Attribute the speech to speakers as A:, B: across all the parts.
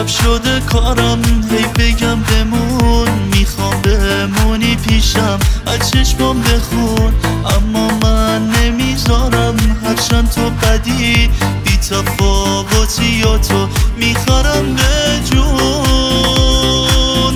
A: شب شده کارم هی بگم بمون، میخوام بمونی پیشم از چشمام بخون، اما من نمیذارم هرچند تو بدی بی تفاوتی یا تو میخوارم به جون.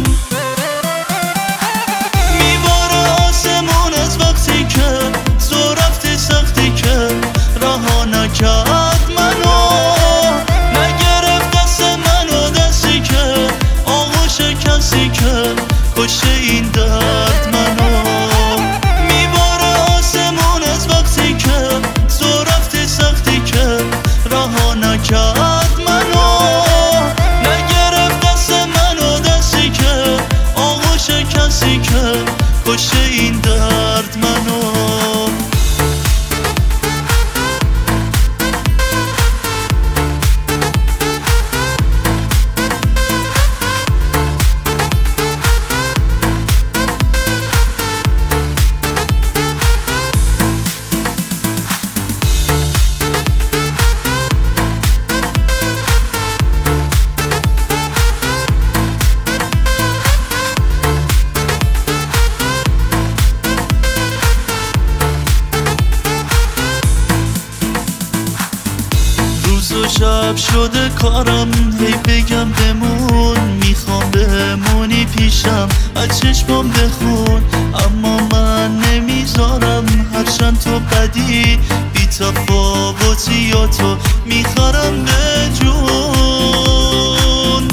A: میباره آسمون از وقتی که تو رفتی، سختی که رها نکرد منو، نگرفت دست منو، دستی که آغوش کسی که کشته این درد منو. میباره آسمون از وقتی که تو رفتی، سختی که رها نکرد منو، نگرفت دست منو، دستی که آغوش کسی که کشته این درد منو. روز و شب شده کارم هی بگم بمون، میخوام بمونی پیشم از چشمام بخون، اما من نمیذارم هرچند تو بدی بی تفاوتی یا تو میخوارم به جون.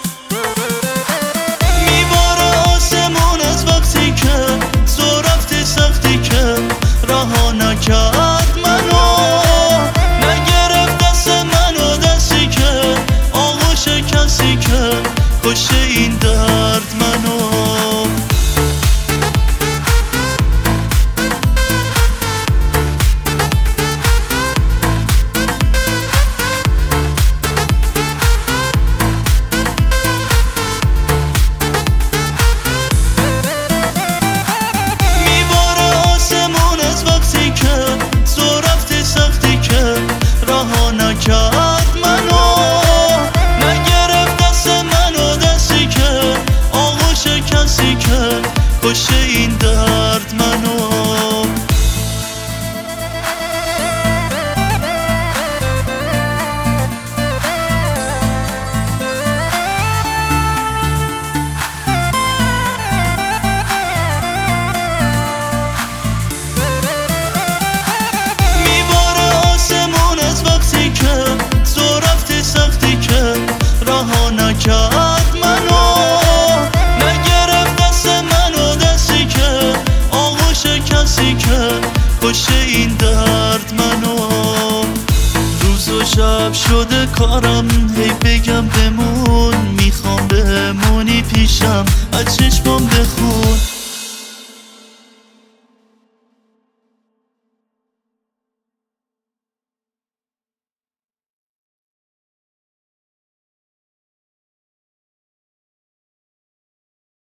A: میباره آسمون از وقتی که تو رفتی، سختی که رها نکرد منو، کسی که کشته این درد منو. میباره آسمون از وقتی که تو رفتی، سختی که رها نکرد منو، کسی که کشته این درد منو. میباره آسمون از وقتی که تو رفتی، سختی که رها نکرد منو، کسی که کشته این درد منو. روز و شب شده کارم هی بگم بمون، میخوام بمونی پیشم از چشمام بخون،